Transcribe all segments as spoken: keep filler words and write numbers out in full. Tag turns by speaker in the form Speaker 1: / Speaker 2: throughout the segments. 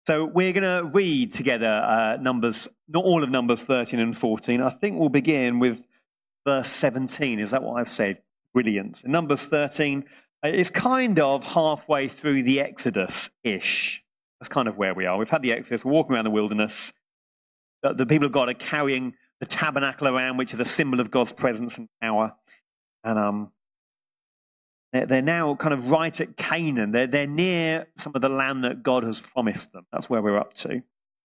Speaker 1: So we're going to read together uh, Numbers, not all of Numbers thirteen and fourteen. I think we'll begin with verse seventeen. Is that what I've said? Brilliant. In Numbers thirteen, it's kind of halfway through the Exodus-ish. That's kind of where we are. We've had the Exodus, we're walking around the wilderness. The, the people of God are carrying the tabernacle around, which is a symbol of God's presence and power. And um, they're, they're now kind of right at Canaan. They're, they're near some of the land that God has promised them. That's where we're up to.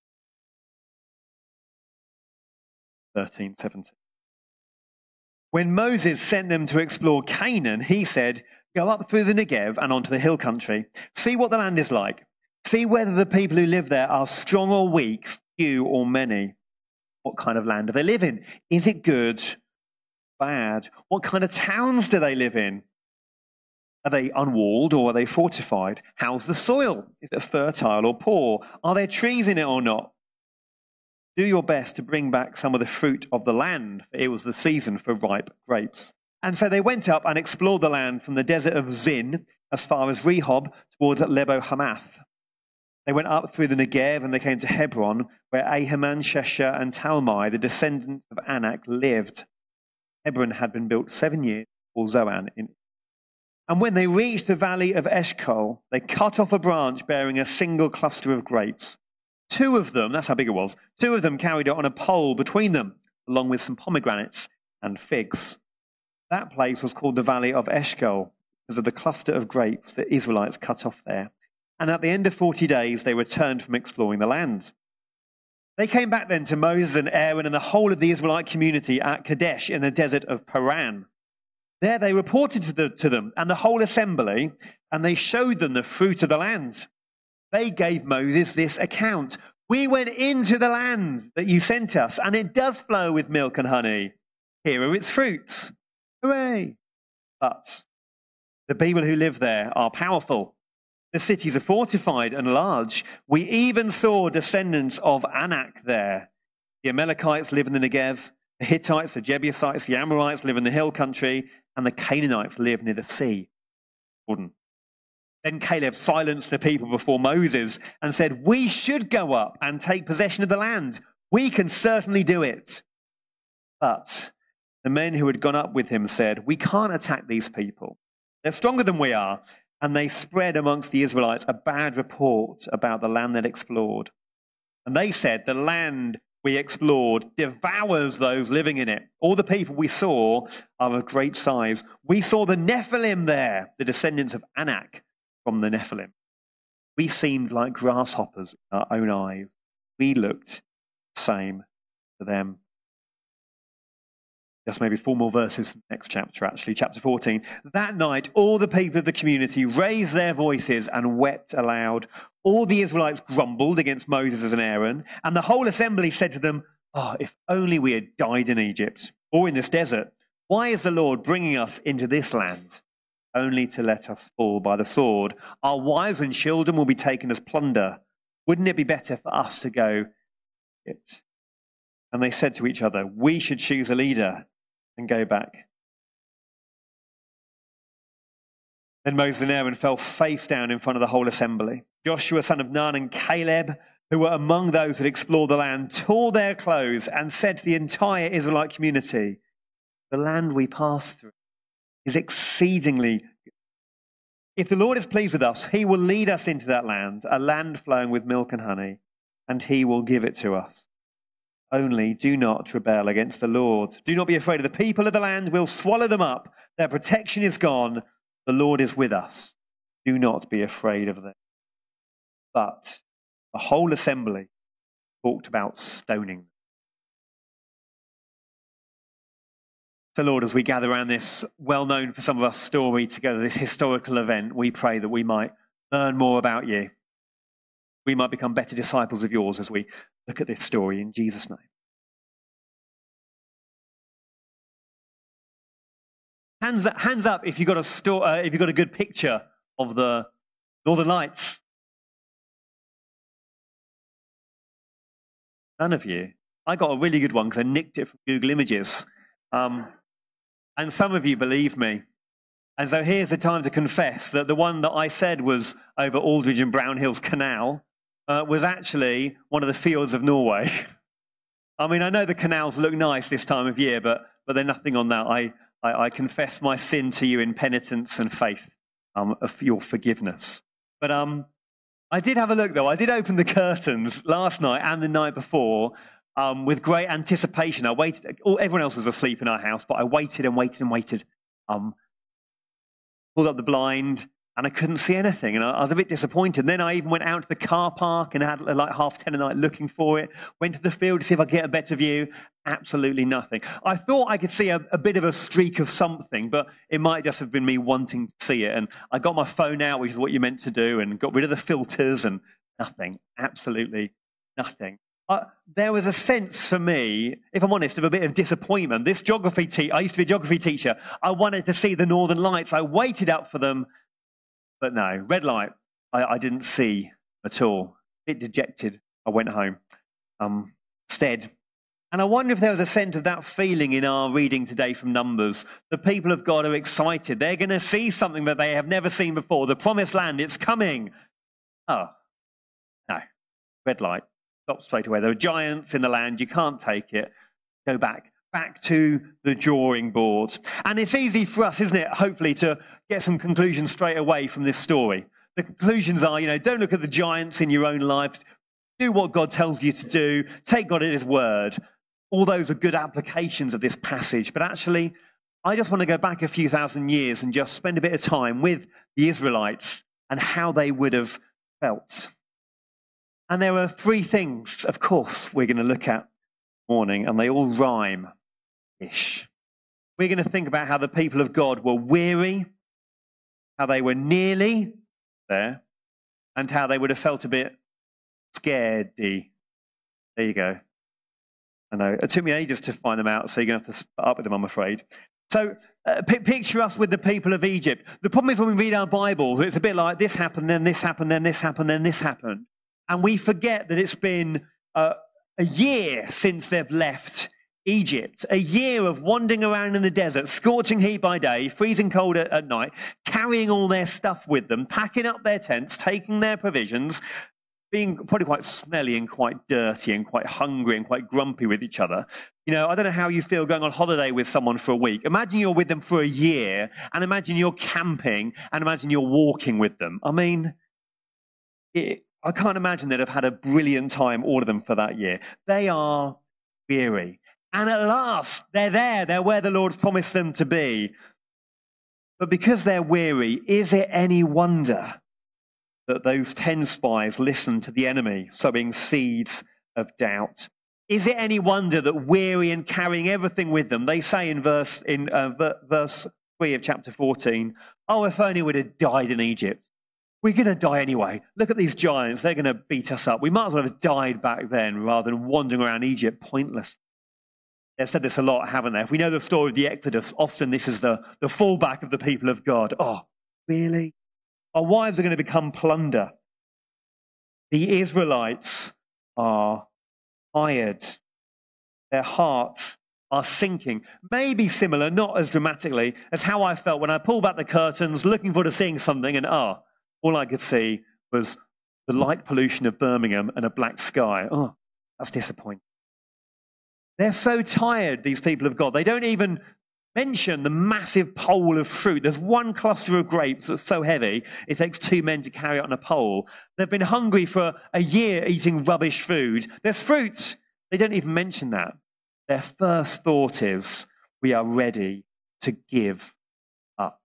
Speaker 1: thirteen, seventeen. When Moses sent them to explore Canaan, he said, go up through the Negev and onto the hill country. See what the land is like. See whether the people who live there are strong or weak, few or many. What kind of land do they live in? Is it good, bad? What kind of towns do they live in? Are they unwalled or are they fortified? How's the soil? Is it fertile or poor? Are there trees in it or not? Do your best to bring back some of the fruit of the land, for it was the season for ripe grapes. And so they went up and explored the land from the desert of Zin as far as Rehob towards Lebo Hamath. They went up through the Negev and they came to Hebron, where Ahiman, Shesha, and Talmai, the descendants of Anak, lived. Hebron had been built seven years before Zoan. In. And when they reached the valley of Eshcol, they cut off a branch bearing a single cluster of grapes. Two of them, that's how big it was, two of them carried it on a pole between them, along with some pomegranates and figs. That place was called the Valley of Eshcol because of the cluster of grapes the Israelites cut off there. And at the end of forty days, they returned from exploring the land. They came back then to Moses and Aaron and the whole of the Israelite community at Kadesh in the desert of Paran. There they reported to, the, to them and the whole assembly, and they showed them the fruit of the land. They gave Moses this account. We went into the land that you sent us, and it does flow with milk and honey. Here are its fruits. Hooray! But the people who live there are powerful. The cities are fortified and large. We even saw descendants of Anak there. The Amalekites live in the Negev. The Hittites, the Jebusites, the Amorites live in the hill country, and the Canaanites live near the sea. Jordan. Then Caleb silenced the people before Moses and said, we should go up and take possession of the land. We can certainly do it. But the men who had gone up with him said, we can't attack these people. They're stronger than we are. And they spread amongst the Israelites a bad report about the land they'd explored. And they said, the land we explored devours those living in it. All the people we saw are of great size. We saw the Nephilim there, the descendants of Anak from the Nephilim. We seemed like grasshoppers in our own eyes. We looked the same to them. Just maybe four more verses from the next chapter, actually, chapter fourteen. That night, all the people of the community raised their voices and wept aloud. All the Israelites grumbled against Moses and Aaron, and the whole assembly said to them, oh, if only we had died in Egypt or in this desert. Why is the Lord bringing us into this land? Only to let us fall by the sword. Our wives and children will be taken as plunder. Wouldn't it be better for us to go to Egypt? And they said to each other, we should choose a leader and go back. Then Moses and Aaron fell face down in front of the whole assembly. Joshua, son of Nun, and Caleb, who were among those who had explored the land, tore their clothes and said to the entire Israelite community, the land we passed through is exceedingly good. If the Lord is pleased with us, he will lead us into that land, a land flowing with milk and honey, and he will give it to us. Only do not rebel against the Lord. Do not be afraid of the people of the land. We'll swallow them up. Their protection is gone. The Lord is with us. Do not be afraid of them. But the whole assembly talked about stoning them. So, Lord, as we gather around this well-known for some of us story together, this historical event, we pray that we might learn more about you. We might become better disciples of yours as we look at this story in Jesus' name. Hands up, hands up if you've got a sto- uh, if you've got a good picture of the Northern Lights. None of you. I got a really good one because I nicked it from Google Images. Um, and some of you believe me. And so here's the time to confess that the one that I said was over Aldridge and Brown Hills Canal uh, was actually one of the fields of Norway. I mean, I know the canals look nice this time of year, but but they're nothing on that. I, I, I confess my sin to you in penitence and faith um, of your forgiveness. But um, I did have a look, though. I did open the curtains last night and the night before um, with great anticipation. I waited. Everyone else was asleep in our house, but I waited and waited and waited. Um, pulled up the blind, and I couldn't see anything, and I was a bit disappointed. And then I even went out to the car park and had like half ten at night looking for it. Went to the field to see if I could get a better view. Absolutely nothing. I thought I could see a, a bit of a streak of something, but it might just have been me wanting to see it. And I got my phone out, which is what you're meant to do, and got rid of the filters, and nothing. Absolutely nothing. Uh, there was a sense for me, if I'm honest, of a bit of disappointment. This geography teacher, I used to be a geography teacher. I wanted to see the Northern Lights. I waited up for them. But no, red light, I, I didn't see at all. A bit dejected, I went home um, instead. And I wonder if there was a sense of that feeling in our reading today from Numbers. The people of God are excited. They're going to see something that they have never seen before. The promised land, it's coming. Oh, no, red light. Stop straight away. There are giants in the land. You can't take it. Go back. Back to the drawing board. And it's easy for us, isn't it, hopefully, to get some conclusions straight away from this story. The conclusions are, you know, don't look at the giants in your own life. Do what God tells you to do. Take God at his word. All those are good applications of this passage. But actually, I just want to go back a few thousand years and just spend a bit of time with the Israelites and how they would have felt. And there are three things, of course, we're going to look at this morning, and they all rhyme. Ish. We're going to think about how the people of God were weary, how they were nearly there, and how they would have felt a bit scaredy. There you go. I know. It took me ages to find them out, so you're going to have to put up with them, I'm afraid. So uh, p- picture us with the people of Egypt. The problem is when we read our Bible, it's a bit like this happened, then this happened, then this happened, then this happened. And we forget that it's been uh, a year since they've left Egypt, a year of wandering around in the desert, scorching heat by day, freezing cold at, at night, carrying all their stuff with them, packing up their tents, taking their provisions, being probably quite smelly and quite dirty and quite hungry and quite grumpy with each other. You know, I don't know how you feel going on holiday with someone for a week. Imagine you're with them for a year, and imagine you're camping, and imagine you're walking with them. I mean, it, I can't imagine they'd have had a brilliant time, all of them, for that year. They are weary. And at last, they're there. They're where the Lord's promised them to be. But because they're weary, is it any wonder that those ten spies listened to the enemy, sowing seeds of doubt? Is it any wonder that weary and carrying everything with them, they say in verse in uh, verse three of chapter fourteen, oh, if only we'd have died in Egypt. We're going to die anyway. Look at these giants. They're going to beat us up. We might as well have died back then rather than wandering around Egypt pointless. They've said this a lot, haven't they? If we know the story of the Exodus, often this is the, the fallback of the people of God. Oh, really? Our wives are going to become plunder. The Israelites are tired. Their hearts are sinking. Maybe similar, not as dramatically, as how I felt when I pulled back the curtains, looking forward to seeing something, and ah, all I could see was the light pollution of Birmingham and a black sky. Oh, that's disappointing. They're so tired, these people of God. They don't even mention the massive pole of fruit. There's one cluster of grapes that's so heavy, it takes two men to carry it on a pole. They've been hungry for a year eating rubbish food. There's fruit. They don't even mention that. Their first thought is, we are ready to give up.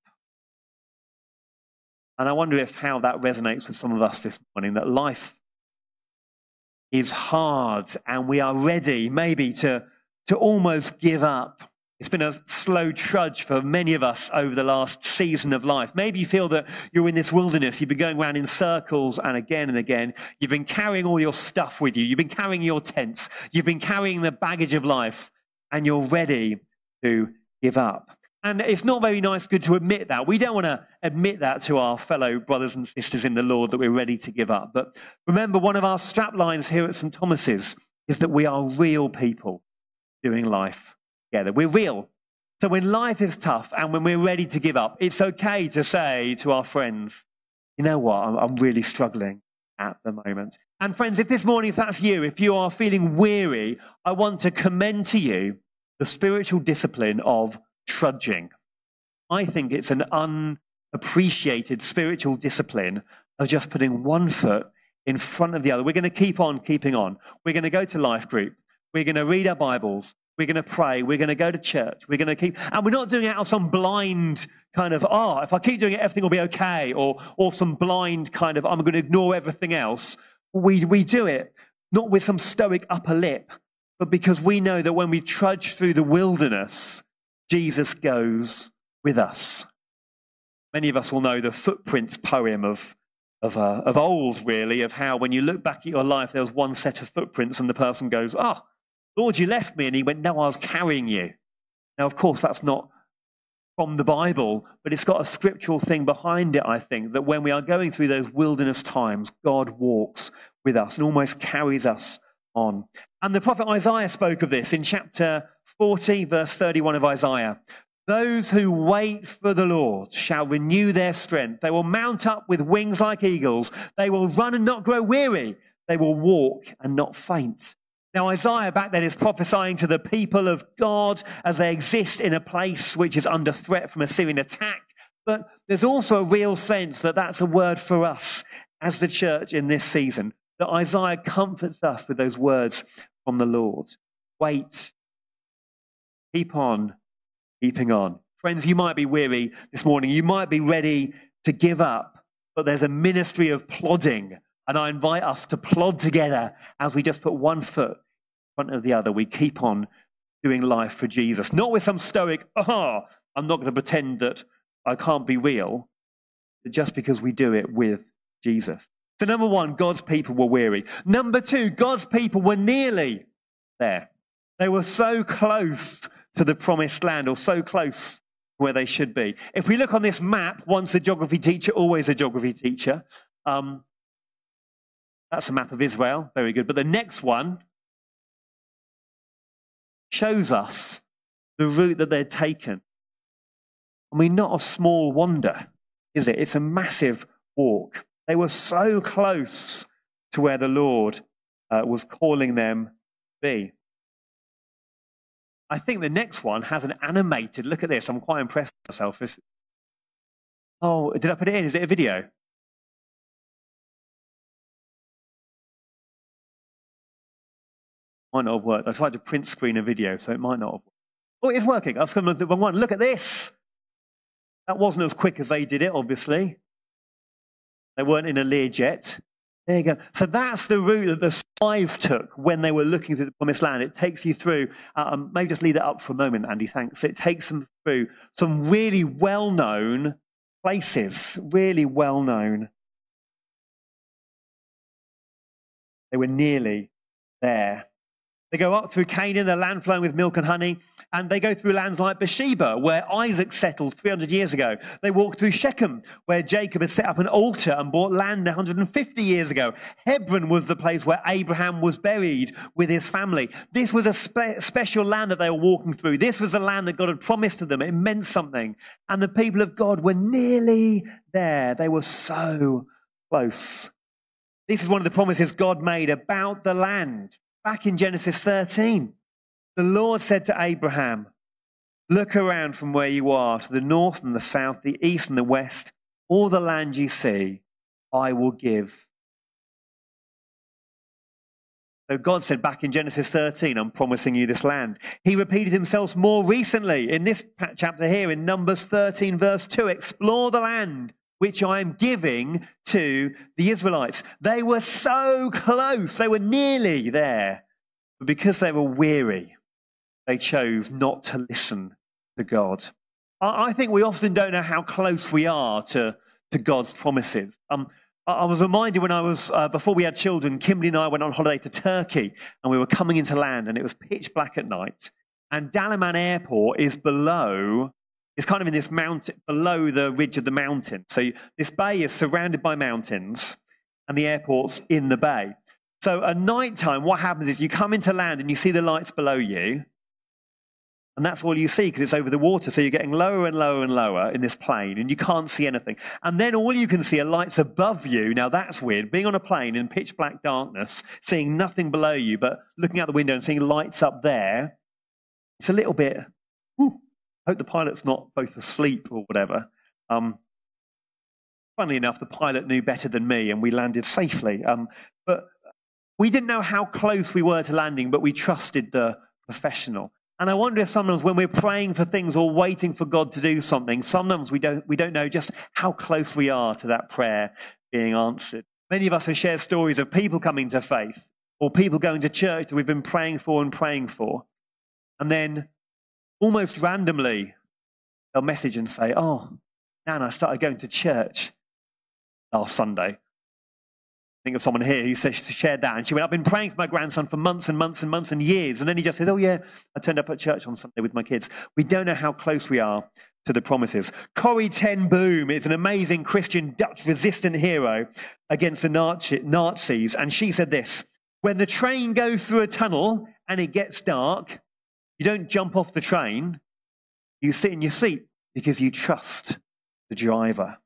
Speaker 1: And I wonder if how that resonates with some of us this morning, that life is hard and we are ready maybe to, to almost give up. It's been a slow trudge for many of us over the last season of life. Maybe you feel that you're in this wilderness. You've been going around in circles and again and again. You've been carrying all your stuff with you. You've been carrying your tents. You've been carrying the baggage of life, and you're ready to give up. And it's not very nice, good to admit that. We don't want to admit that to our fellow brothers and sisters in the Lord, that we're ready to give up. But remember, one of our strap lines here at St Thomas's is that we are real people doing life together. We're real. So when life is tough and when we're ready to give up, it's okay to say to our friends, you know what, I'm, I'm really struggling. at the moment. And friends, if this morning, if that's you, if you are feeling weary, I want to commend to you the spiritual discipline of trudging. I think it's an unappreciated spiritual discipline of just putting one foot in front of the other. We're going to keep on keeping on. We're going to go to life group. We're going to read our Bibles. We're going to pray. We're going to go to church. We're going to keep, and we're not doing it out of some blind kind of, oh, if I keep doing it, everything will be okay, or or some blind kind of, I'm going to ignore everything else. We we do it not with some stoic upper lip, but because we know that when we trudge through the wilderness, Jesus goes with us. Many of us will know the Footprints poem of of uh, of old, really, of how when you look back at your life, there was one set of footprints, and the person goes, "Oh, Lord, you left me," and he went, "No, I was carrying you." Now, of course, that's not from the Bible, but it's got a scriptural thing behind it, I think, that when we are going through those wilderness times, God walks with us and almost carries us on. And the prophet Isaiah spoke of this in chapter forty, verse thirty-one of Isaiah. Those who wait for the Lord shall renew their strength. They will mount up with wings like eagles. They will run and not grow weary. They will walk and not faint. Now, Isaiah back then is prophesying to the people of God as they exist in a place which is under threat from a Syrian attack. But there's also a real sense that that's a word for us as the church in this season, that Isaiah comforts us with those words from the Lord. Wait. Keep on keeping on. Friends, you might be weary this morning. You might be ready to give up, but there's a ministry of plodding. And I invite us to plod together as we just put one foot in front of the other. We keep on doing life for Jesus. Not with some stoic, oh, I'm not going to pretend that I can't be real, but just because we do it with Jesus. So number one, God's people were weary. Number two, God's people were nearly there. They were so close to the promised land, or so close where they should be. If we look on this map, once a geography teacher, always a geography teacher, um, that's a map of Israel. Very good. But the next one shows us the route that they'd taken. I mean, not a small wonder, is it? It's a massive walk. They were so close to where the Lord uh, was calling them to be. I think the next one has an animated, look at this, I'm quite impressed with myself. This, oh, did I put it in? Is it a video? Might not have worked. I tried to print screen a video, so it might not have worked. Oh, it's working. I was going to look at the wrong one. Look at this. That wasn't as quick as they did it, obviously. They weren't in a Learjet. There you go. So that's the route that the spies took when they were looking through the promised land. It takes you through, um, maybe just leave that up for a moment, Andy, thanks. It takes them through some really well-known places, really well-known. They were nearly there. They go up through Canaan, the land flowing with milk and honey, and they go through lands like Beersheba, where Isaac settled three hundred years ago. They walk through Shechem, where Jacob had set up an altar and bought land one hundred fifty years ago. Hebron was the place where Abraham was buried with his family. This was a spe- special land that they were walking through. This was the land that God had promised to them. It meant something. And the people of God were nearly there. They were so close. This is one of the promises God made about the land. Back in Genesis thirteen, the Lord said to Abraham, look around from where you are to the north and the south, the east and the west, all the land you see, I will give. So God said back in Genesis thirteen, I'm promising you this land. He repeated himself more recently in this chapter here in Numbers thirteen, verse two, explore the land which I am giving to the Israelites. They were so close. They were nearly there. But because they were weary, they chose not to listen to God. I think we often don't know how close we are to, to God's promises. Um, I was reminded when I was, uh, before we had children, Kimberly and I went on holiday to Turkey, and we were coming into land, and it was pitch black at night. And Dalaman Airport is below... It's kind of in this mountain, below the ridge of the mountain. So this bay is surrounded by mountains, and the airport's in the bay. So at night time, what happens is you come into land and you see the lights below you, And that's all you see because it's over the water. So you're getting lower and lower and lower in this plane and you can't see anything. And then all you can see are lights above you. Now that's weird. Being on a plane in pitch black darkness, seeing nothing below you, but looking out the window and seeing lights up there, it's a little bit, whew, I hope the pilot's not both asleep or whatever. Um, funnily enough, the pilot knew better than me and we landed safely. Um, but we didn't know how close we were to landing, but we trusted the professional. And I wonder if sometimes when we're praying for things or waiting for God to do something, sometimes we don't, we don't know just how close we are to that prayer being answered. Many of us have shared stories of people coming to faith or people going to church that we've been praying for and praying for. And then almost randomly, they'll message and say, oh, Nan, I started going to church last Sunday. Think of someone here who shared that, and she went, I've been praying for my grandson for months and months and months and years, and then he just said, oh yeah, I turned up at church on Sunday with my kids. We don't know how close we are to the promises. Corrie ten Boom is an amazing Christian Dutch resistant hero against the Nazis, and she said this, when the train goes through a tunnel and it gets dark, you don't jump off the train, you sit in your seat because you trust the driver.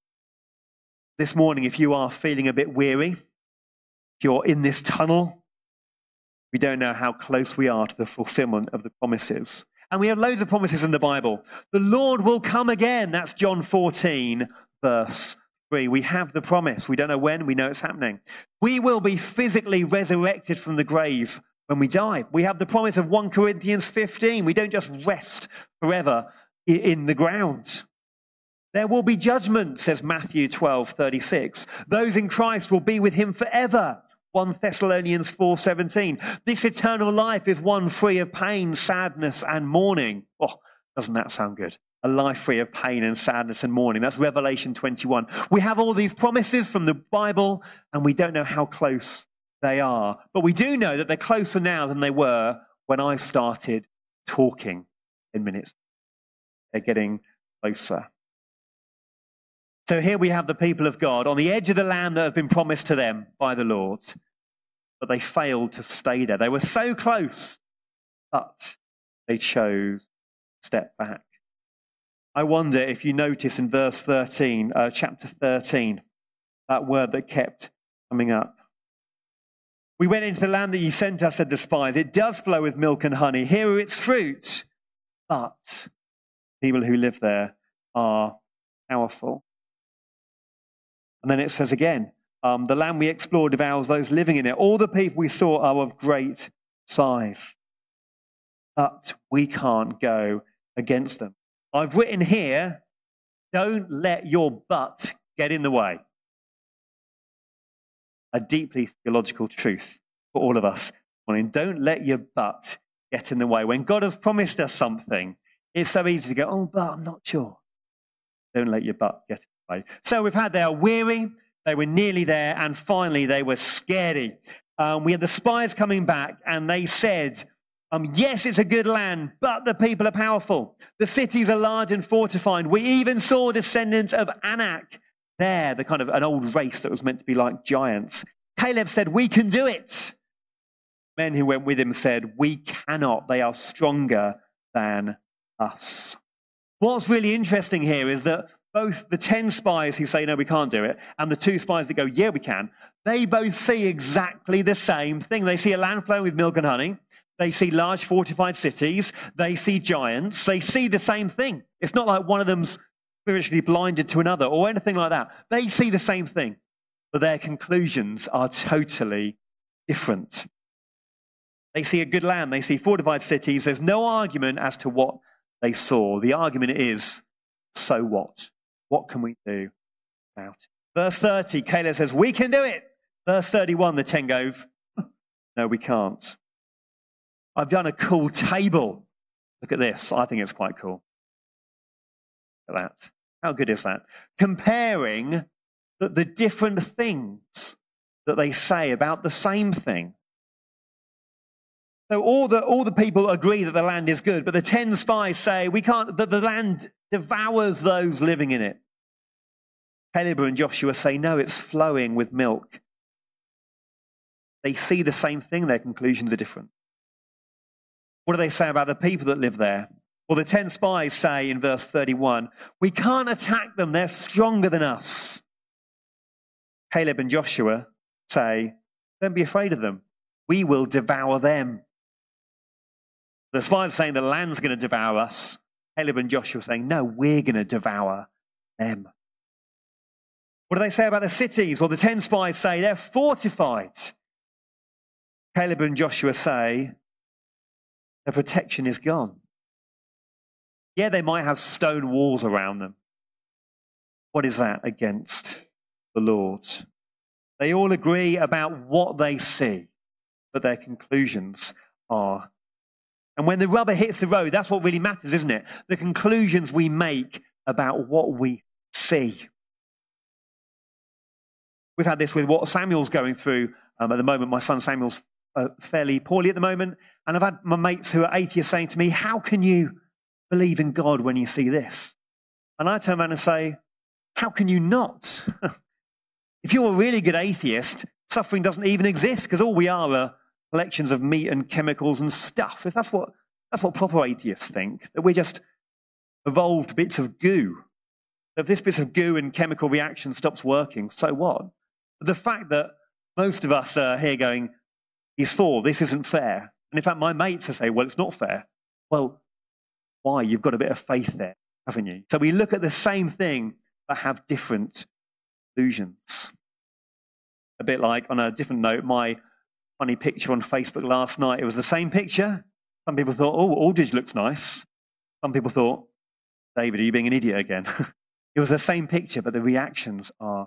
Speaker 1: This morning, if you are feeling a bit weary, if you're in this tunnel, we don't know how close we are to the fulfillment of the promises. And we have loads of promises in the Bible. The Lord will come again. That's John fourteen, verse three. We have the promise. We don't know when. We know it's happening. We will be physically resurrected from the grave when we die. We have the promise of First Corinthians fifteen. We don't just rest forever in the ground. There will be judgment, says Matthew twelve thirty-six. Those in Christ will be with him forever. First Thessalonians four seventeen. This eternal life is one free of pain, sadness, and mourning. Oh, doesn't that sound good? A life free of pain and sadness and mourning. That's Revelation twenty-one. We have all these promises from the Bible, and we don't know how close they are. But we do know that they're closer now than they were when I started talking in minutes. They're getting closer. So here we have the people of God on the edge of the land that has been promised to them by the Lord, but they failed to stay there. They were so close, but they chose to step back. I wonder if you notice in verse thirteen, uh, chapter thirteen, that word that kept coming up. We went into the land that you sent us, said the spies. It does flow with milk and honey. Here are its fruit, but people who live there are powerful. And then it says again, um, the land we explored devours those living in it. All the people we saw are of great size. But we can't go against them. I've written here, don't let your but get in the way. A deeply theological truth for all of us. Don't let your but get in the way. When God has promised us something, it's so easy to go, oh, but I'm not sure. Don't let your but get in the way. So we've had, they are weary, they were nearly there, and finally they were scary. Um, we had the spies coming back, and they said, um, yes, it's a good land, but the people are powerful. The cities are large and fortified. We even saw descendants of Anak there, the kind of an old race that was meant to be like giants. Caleb said, we can do it. Men who went with him said, we cannot. They are stronger than us. What's really interesting here is that both the ten spies who say, no, we can't do it, and the two spies that go, yeah, we can, they both see exactly the same thing. They see a land flowing with milk and honey. They see large fortified cities. They see giants. They see the same thing. It's not like one of them's spiritually blinded to another or anything like that. They see the same thing, but their conclusions are totally different. They see a good land. They see fortified cities. There's no argument as to what they saw. The argument is, so what? What can we do about it? Verse thirty, Caleb says, we can do it. Verse thirty-one, the ten goes, no, we can't. I've done a cool table. Look at this. I think it's quite cool. Look at that. How good is that? Comparing the, the different things that they say about the same thing. So all the, all the people agree that the land is good, but the ten spies say we can't, that the land devours those living in it. Caleb and Joshua say, no, it's flowing with milk. They see the same thing, their conclusions are different. What do they say about the people that live there? Well, the ten spies say in verse thirty-one, we can't attack them, they're stronger than us. Caleb and Joshua say, don't be afraid of them, we will devour them. The spies are saying the land's going to devour us. Caleb and Joshua are saying, no, we're going to devour them. What do they say about the cities? Well, the ten spies say they're fortified. Caleb and Joshua say the protection is gone. Yeah, they might have stone walls around them. What is that against the Lord? They all agree about what they see, but their conclusions are. And when the rubber hits the road, that's what really matters, isn't it? The conclusions we make about what we see. We've had this with what Samuel's going through um, at the moment. My son Samuel's uh, fairly poorly at the moment. And I've had my mates who are atheists saying to me, how can you believe in God when you see this? And I turn around and say, how can you not? If you're a really good atheist, suffering doesn't even exist because all we are are collections of meat and chemicals and stuff. If that's what that's what proper atheists think, that we're just evolved bits of goo. If this bit of goo and chemical reaction stops working, so what? But the fact that most of us are here going, he's for, this isn't fair. And in fact, my mates are saying, well, it's not fair. Well, why? You've got a bit of faith there, haven't you? So we look at the same thing, but have different conclusions. A bit like, on a different note, my funny picture on Facebook last night, it was the same picture. Some people thought, oh, Aldridge looks nice. Some people thought, David, are you being an idiot again? It was the same picture, but the reactions are.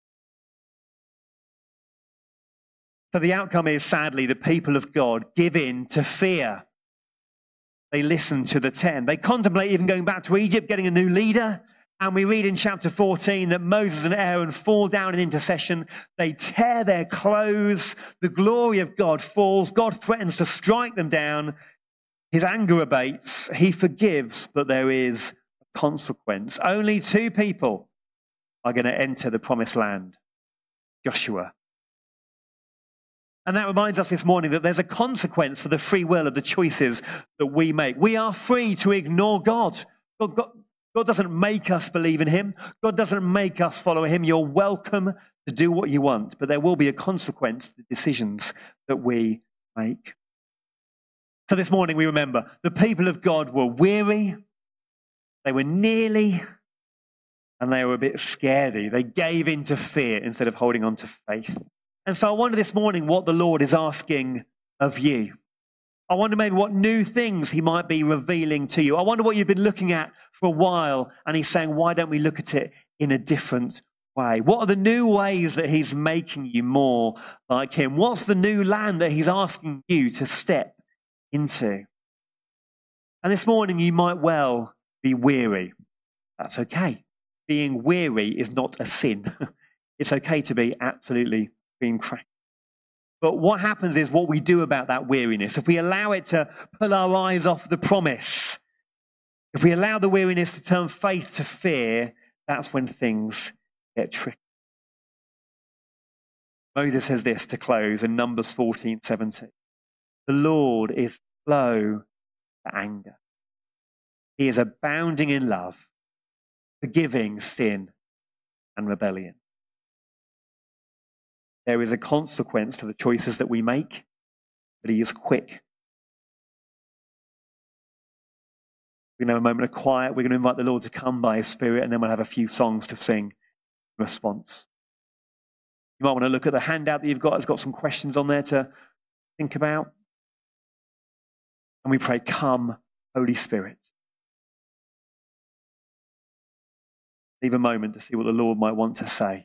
Speaker 1: So the outcome is, sadly, the people of God give in to fear. They listen to the ten. They contemplate even going back to Egypt, getting a new leader. And we read in chapter fourteen that Moses and Aaron fall down in intercession. They tear their clothes. The glory of God falls. God threatens to strike them down. His anger abates. He forgives, but there is a consequence. Only two people are going to enter the promised land. Joshua. And that reminds us this morning that there's a consequence for the free will of the choices that we make. We are free to ignore God. God, God, God doesn't make us believe in him. God doesn't make us follow him. You're welcome to do what you want, but there will be a consequence to the decisions that we make. So this morning we remember the people of God were weary, they were nearly, and they were a bit scaredy. They gave in to fear instead of holding on to faith. And so I wonder this morning what the Lord is asking of you. I wonder maybe what new things he might be revealing to you. I wonder what you've been looking at for a while, and he's saying, why don't we look at it in a different way? What are the new ways that he's making you more like him? What's the new land that he's asking you to step into? And this morning you might well be weary. That's okay. Being weary is not a sin. It's okay to be absolutely being cracked. But what happens is what we do about that weariness. If we allow it to pull our eyes off the promise, if we allow the weariness to turn faith to fear, that's when things get tricky. Moses says this to close in Numbers fourteen seventeen. The Lord is slow to anger. He is abounding in love, forgiving sin and rebellion. There is a consequence to the choices that we make, but he is quick. We're going to have a moment of quiet. We're going to invite the Lord to come by his Spirit, and then we'll have a few songs to sing in response. You might want to look at the handout that you've got. It's got some questions on there to think about. And we pray, come, Holy Spirit. Leave a moment to see what the Lord might want to say.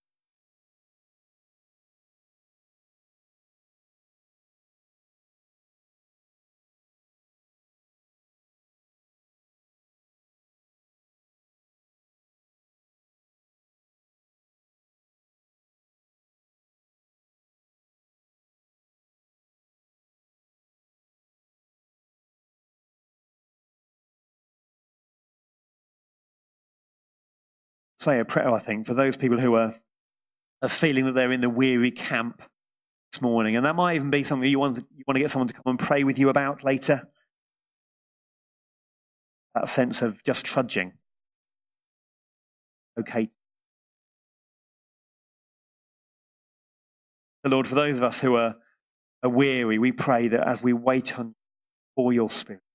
Speaker 1: Say a prayer, I think, for those people who are, are feeling that they're in the weary camp this morning. And that might even be something you want, to, you want to get someone to come and pray with you about later. that sense of just trudging. Okay. The Lord, for those of us who are, are weary, we pray that as we wait on for your Spirit,